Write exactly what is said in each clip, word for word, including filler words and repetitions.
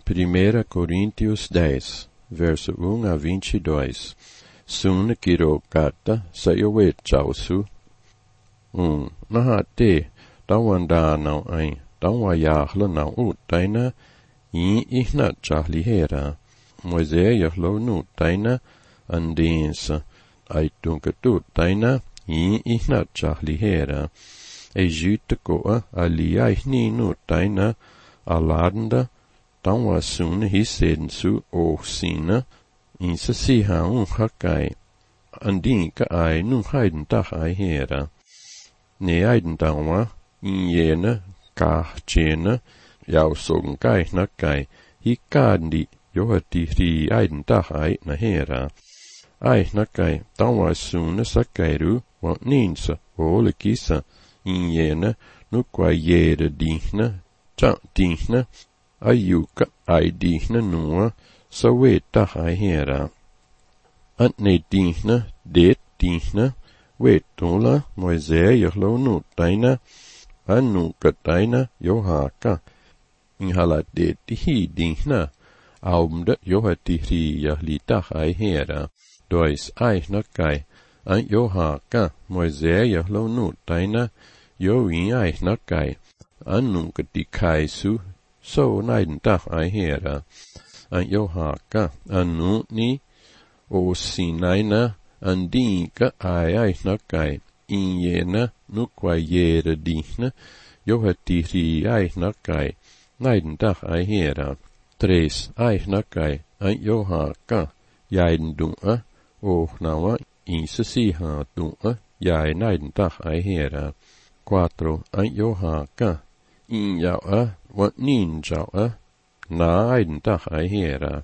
Primeira Coríntios dez, verso um a vinte e dois. Sun kirokata sayowe chausu. Um, nahate, tawanda não ein, tawayahla não utaina, in ihna chahlihera. Moisés lo nu taina, andinsa, aitunketu taina, in ihna chahlihera. Egypte koa aliai ni nu taina, aladenda, tawa sun hisensu o sina, insa siha un hakai. Andin ka ai nu haiden tach ai hera. Ne aiden tawa, in jene, ka tjene, jau sogen kai na kai, hi kandi, johati ri aiden tach ai na hera. Ai na kai, tawa sun sakairu, wat ninsa, ole kisa, in jene, nu kwa jere dihne, tja dihne, ayuka ai dihne nua, sa weta hai hera. Ant ne dihne, det dihne, wetola, Moisés jahlo nu taina, anu ka taina, johaka. In hala det hi dihne, aumde johati ri jahlita hai hera. Dois ai nakai, an johaka, Moisés jahlo nu taina, jo in ai nakai, anu ka dikai su, so naiden tach ai hera. An johaka, anu ni, o sinaina, an dinka ai ai nakai, in jena, nu qua jere dihne, johati ri ai nakai, naiden tach ai hera. Tres ai nakai, an johaka, jaiden dunga, o nawa, in se siha dunga, jai naiden tach ai hera. Quatro an johaka, in jaua, wat nin jaua, na aiden tach ai hera.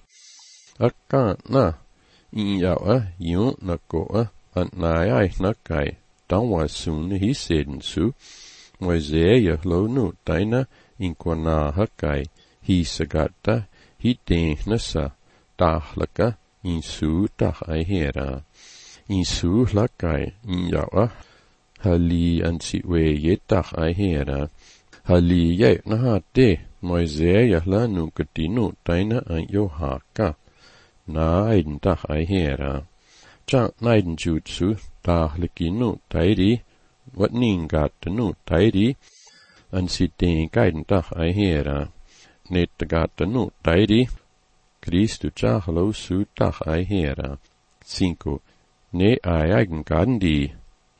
Akka na, in jaua, jun na koa, an na ai nakai, tawa sun hiseden su, Moisés jahlo nu taina, in kwa na hakai, hi sagata, hi denhne sa, tahlaka, in su tach ai hera. In su lakai, in jaua, hali an si we yetach ai hera. Hali ye na ha te, Moisés jahla nu katinu taina an johaka. Na aiden tach ai hera. Cha naiden jutsu, tahlikinu tairi, wat ningat nu tairi, an si ten kaiden tach ai hera. Net gata nu tairi, Christu chahlo su tach ai hera. Cinco. Ne ai eigen gandi.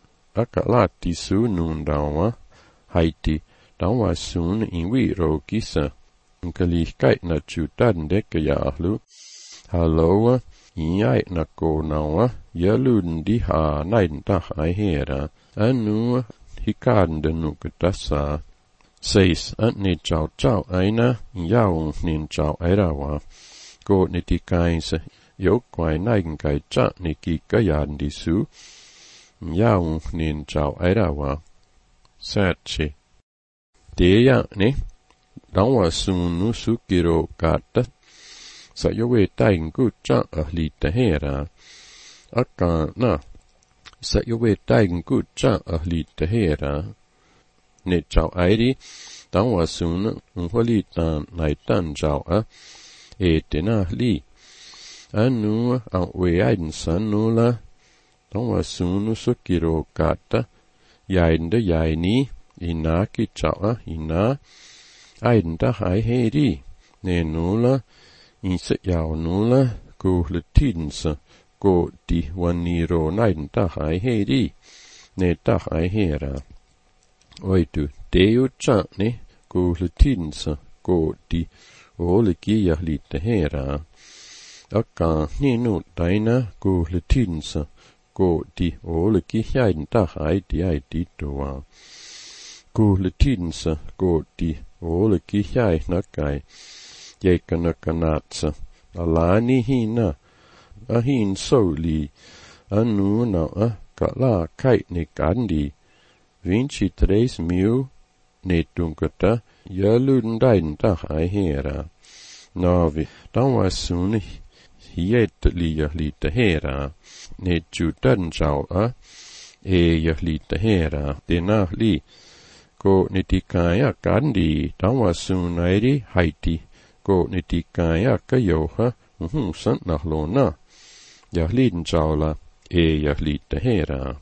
Akalati su nun dawa, haiti, dawa sun in wiro kisa, in kalikait na chutan deke jahlu, halloa, in jait na ko nawa, jaluden di ha naiden tach ai hera, anu hikadende nuketasa. Seis, ant ne chau chau aina, jaung nin chau airawa, go netikainse, jok kwai naigen kai cha nekika jadndi su, jaung nin chau airawa. Sete. Deja ne, dawa sunu sukiro kata, sa jowe taigen kutsa ahlita hera. Akka na, sa jowe taigen kutsa ahlita hera. Ne chau airi, dawa sunu unholitan naitan chau a, etena li. Anu an we aiden sanula, dawa sunu sukiro kata, jainde jaini, ina ki chawa ina, aiden tach ai heri, ne nula, inse jau nula, go le tidense, go di waniro naiden tach ai heri, ne tach ai hera. Oitu, deu cha ne, go le tidense, go di, ole gia lite hera. Akka ni nu taina, go le tidense, go di, ole gia jaiden tach ai di ai di doa. Go le tidense, go di, ole ki jai nakai, jeka nakanatsa, alani hina, ahin soli, anu na a, kala kait ne kandi, vinci tres mil, ne tunkata, jaluden daiden tach ai hera. Navi, dawa sun hiet liya lite hera, ne jutan jau a, e ja lite hera, dena li, ko nitikaya kandi, tawa sunairi haiti, gå ni di kaya ka yoha, uhun san nahlona. Ja liden jaula, e ja lite hera.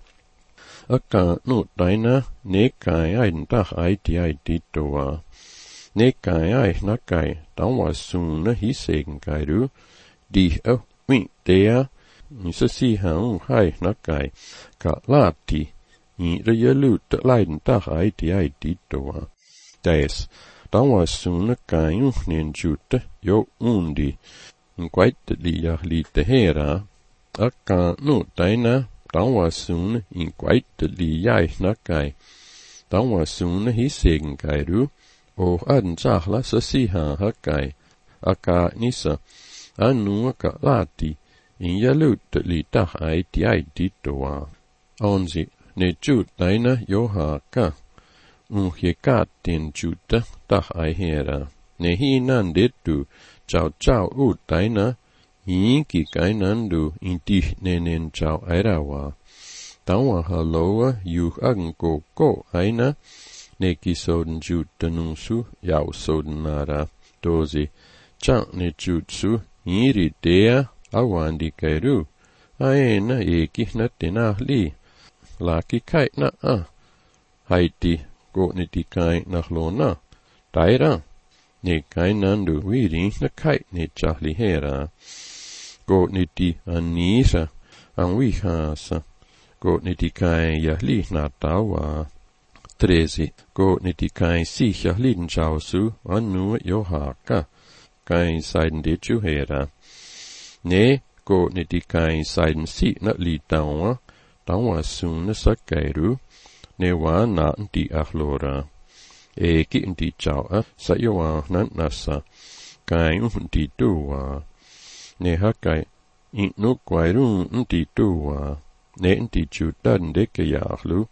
Akka nu daina, ne kaya in tah ai di ai ditoa. Ne kaya ai nakai, dan var sunne hisegen kairu, di ö mi dea, ni så si han hai nakai, ka lati, i re jelut leiden tah ai di ai ditoa. Des, dan var sunne kayu nen jute, jo undi, en quite li ja lite hera. Akka nu daina, dan var sunne en quite li jai nakai, dan var sunne hisegen kairu, og aden zahla så si han hakai, akka nisa, anu ka lati, in jalut li tah ai di ai ditoa. Onzi, ne jut daina jo haka, un hiekatin juta tah ai hera. Ne hinan detu, jau jau ut daina, inki kainandu in dih nenen jau airawa. Dawa haloa yu agen go go aina, neki soden juta nunsu, jau soden nara. Dozi, chant ne jutsu, iri dea, awandi kairu. Aena eki natina li. Laki kai na a. Haiti, go ne di kai nahlona. Daira. Ne kai nandu wiri na kai ne chahli hera. Go ne di anisa, an wihasa. Go ne di kai yahli na tawa. Trezi, go ne di kai si yahlin jausu, anu johaka. Kai seiden de juhera. Ne, go ne di kai seiden si na li tawa, tawa sunne sa kairu, ne wa na di ahlora. E ki di jaua, sa yoa nan nasa, kai un di duwa. Ne hakai, in nu kwairu un di duwa, ne di judan de ke yahlu,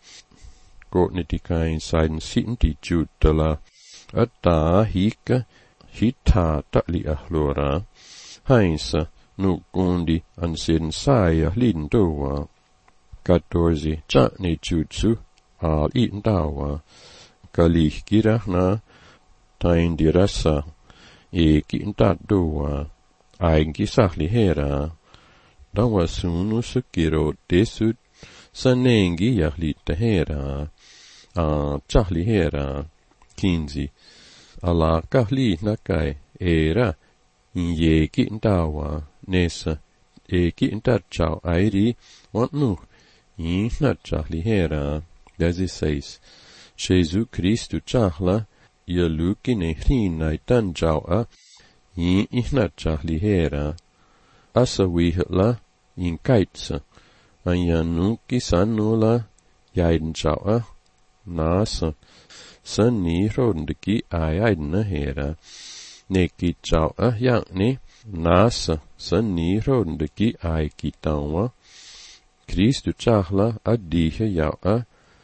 go ne di kai seiden si di judala, atta hika, hita ta li ahlora, haisa, nu gundi an sin saya lin doa. Katorzi, cha ne jutsu, al in dawa, kali gira na, tain di rasa, e kinta doa, aing kisahli hera, dawa sunu sukiro desut, sanengi yahli tehera, a chahli hera, kinzi, ala kahli nakai, era, in ye kintawa, nesa, e kinta chau airi, want nu, in na chahli hera, dezesseis, Jesu Christu chahla, ia luki ne hrinai tan jaua, in ihna chahli hera, asa wihla, in kaitsa, an yanuki sanula, jaiden jaua, nasa, san ni rondeki ayaidna hera, neki jaua yakni, nasa, san ni rondeki ay kitawa, Christu chahla adihe jaua,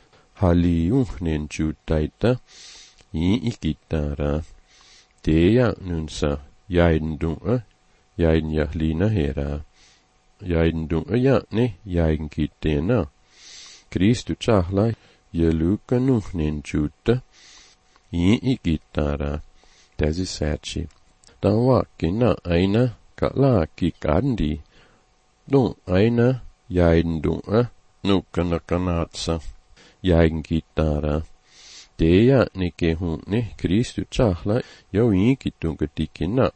haliun nen jutaita, in ikitara, teja nunsa, jaiden dunga, jaiden jahlina hera, jaiden dunga jakni, jaiden kitena, Christu chahla, jeluka nuhnen juta, in ikitara, dezissaci. Dan wakina aina, ka laki kandi, dun aina, jaiden dunga, nukana kanatsa, jaiden kitara, teja nike hunne, Christu chahla, jo inkitunga tikina,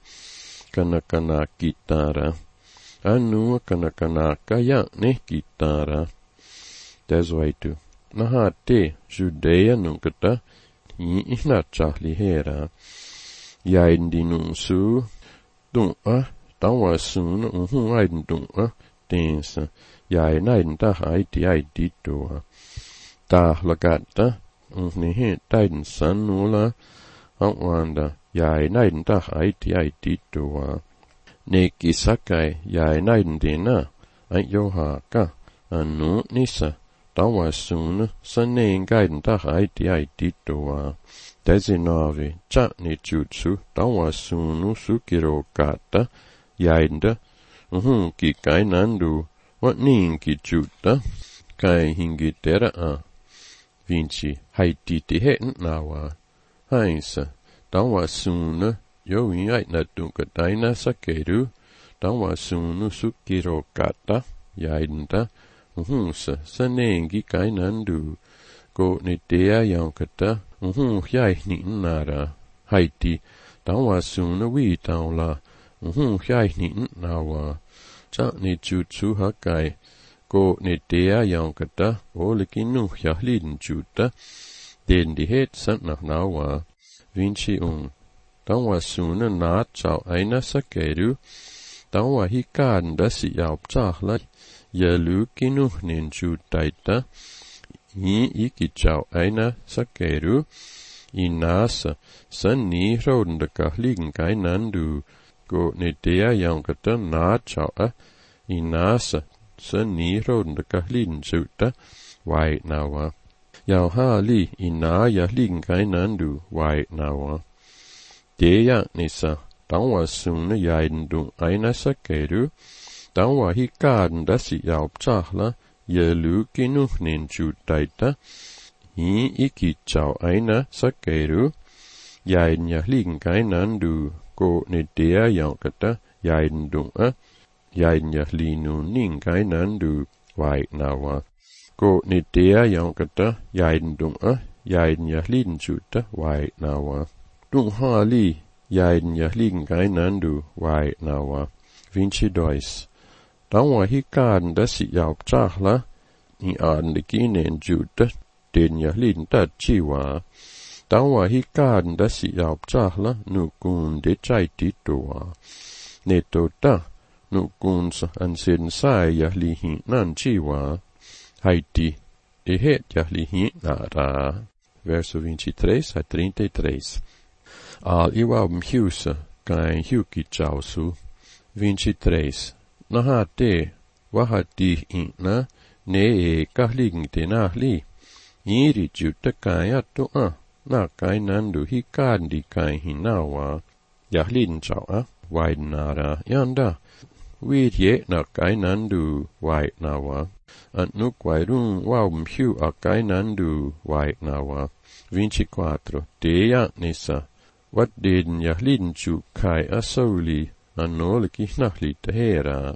kana kana kitara, anu kana kana kaya ne kitara, dezwaitu. Naha te Judea nunkata, in ihna chahli hera, jaiden di nunsu, dunga, tawa sun unhun aiden dunga, tensa, jaiden aiden tah aiti aiti toa. Tah lagata, unhne he taiden sanula, anwanda, jaiden aiden tah aiti aiti toa. Neki sakai, jaiden aiden dena, an johaka, anu nisa, tawa sun, saneen gaiden tah aiti aiti toa. Dezinove, chani jutsu, tawa sunu sukiro kata, jaida, uhun ki kainandu, wat niin ki jutta, kai hingi tera a. Vinci, haiti ti heten nawa, haisa, tawa sunu, yo in ai na tunka taina sakeru, tawa sunu sukiro kata, yaidenta, uhunsa, sanengi kainandu, ko ne dea yankata, uhun yai ni nara, haiti, tawa sunu wi taula, uhun yai ni nawa, cha ne jutsu hakai, ko ne dea yankata, olekinu yahlin juta, den die het sant nach nawa, vinci un. Tawa sunu na chao aina sakeru, tawa hikan dasi yaup chahla, yalu kinu nin jutaita, hi iki chao aina sakeru, inasa, san ni roden kahligen kainandu, go ne dea yankata na chao a, inasa, san ni roden kahligen juta, wai nawa. Yau ha li ina ya ligen kainandu, wai nawa. Dea nisa, tawa sunu yaidendung aina sakeru, tawa hikaden dasi yaup chahla, yalu kinu nin jutaita, hi iki chao aina sakeru, yaiden ya ligen kainandu, go ne dea yankata, yaidendung a, yaiden ya linu nin kainandu, wai nawa. Go ne dea yankata, yaidendung a, yaiden ya liden juta, wai nawa. Dung ha li, yaiden ya ligen kainandu, wai nawa. Vinci dois. Tawa hikaden dasi yaup chahla, i aden de ginen juta, den ya liden dat jiwa. Tawa hikaden dasi yaup chahla, nukun de chai titoa. Neto ta, nukun sa ansen sai ya lihin nan jiwa. Haiti, de het ya lihin nara. Verso vinte e três a trinta e três. Al iwam hiusa, kain hiuki chausu. vinte e três. Nahate, wahati ina, ne e kahligen te nahli. Iri juta kain atu a, na kain nandu hikaden di kain hinawa. Yahlin chau a, wai nara, yanda. Wid ye na kain nandu, wai nawa. Antnuk wairun wam hiu a kain nandu, wai nawa. vinte e quatro. Dea nisa. Wat den yahlin chu kai asauli, anole kihnahli tehera.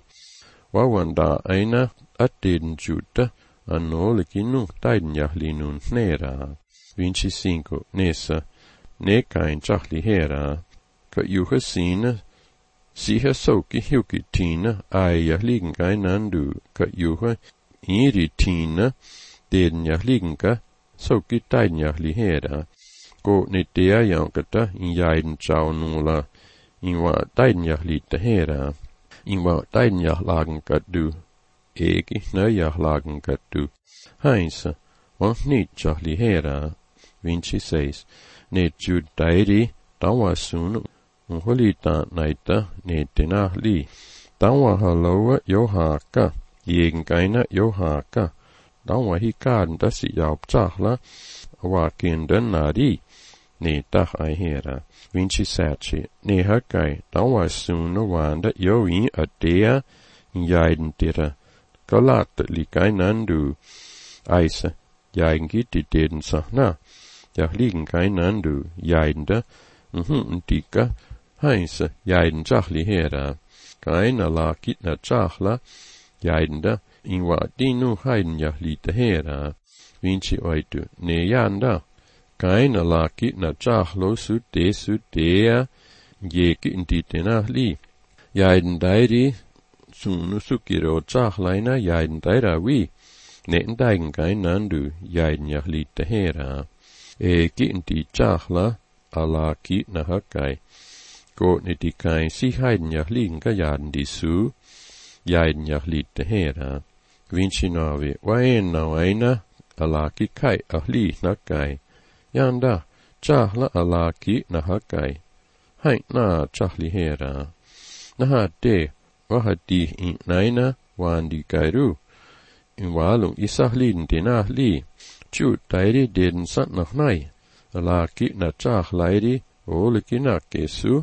Wawanda aina at den juta, anole kinu taiden yahlinun nera. vinte e cinco. Nesa. Ne kain chahli hera. Ka yuha sina, siha soki hiuki tina, ai yahligen kainandu, ka yuha iri tina, den yahligen ka, soki taiden yahli hera. Go ne dea yankata, in yaiden chau nula, in wa taiden yahli tehera. In wa taiden yahlagen katu, eki na yahlagen katu. Hainsa, want niet chahli hera. vinte e seis. Ne jud tairi, tawa sunu, unholita naita, ne tenahli. Tawa haloa yohaka, yegen kaina yohaka. Tawa hikaden dasi yaup chahla, wa kinden nari. Ne tach ai hera. vinte e sete. Ne hakai, tawa sunu wanda yo in adea, yaiden tira. Galata li kainandu. Aisa, yaiden giti den sahna. Ja liegen kainandu, yaidenda, mhm tika, haisa, yaiden chahli hera. Kaina la kitna chahla, yaidenda, in wa dinu haiden yahli tehera. vinte e oito. Ne yanda. Kaina la kitna chahlo su te su tea, yeki intitena li. Yaiden dairi, sunu sukiro chahlaina yaiden daira wi. Neten daigen kainandu, yaiden yahli tehera. E kinti chahla, ala kitna hakai. Go ne di kain si haiden yahligen ka yaiden di su, yaiden yahli tehera. vinte e nove. Waen na waina, ala ki kai ahli nakai. Yanda, chahla ala kitna hakai. Hain na chahli hera. Naha de, wahati in naina, wandi kairu. In walung isahlin tenahli. Chu tairi den sat nach nai, ala kitna chahlairi, ole kina kesu,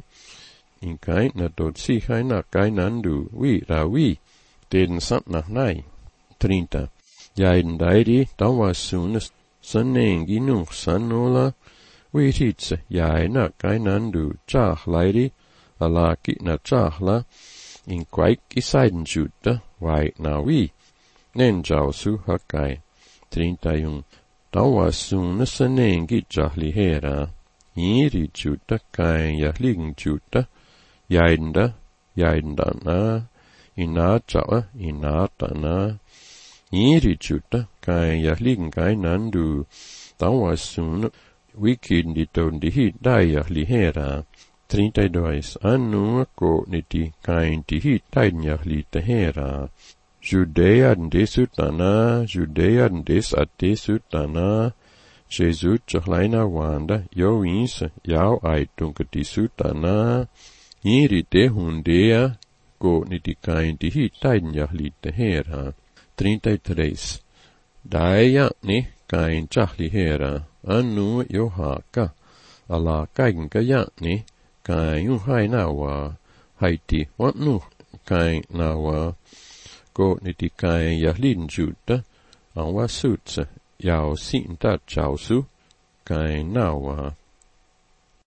in kain na dot si haina kainandu, wi rawi, den sat nach nai. trinta. Yaiden dairi, tawa sunas, sanengi nung sanola, Wititse jäi na kainandu tjaahlaidi, alaki na tjaahla, in kaikki saidensuutta vai na vi, nenjausu hakai. trinta e um. Tauassuuna sanengi jahli hera, iirijuutta kain ja lignjuutta, jäinda, jäindana, inajawa, inatana, iirijuutta kain ja liggainandu, tauassuuna wikinditondi daia lihera. trinta e dois. Annua ko niti kain tihi tainja litehera. Judean desutana, Judean des at desutana, Jesus jachlaina wanda, jo ins, jau aitunka desutana, iri de hundea, ko niti kain tihi tainja litehera. trinta e três. Daia ni kain jahlihera, annu johaka, ala kaikenka jani, kain juhai nawa, haiti watnu kain nawa, ko niti kain ja linjuutta, anwa sutsa, jau sinta jausu, kain nawa.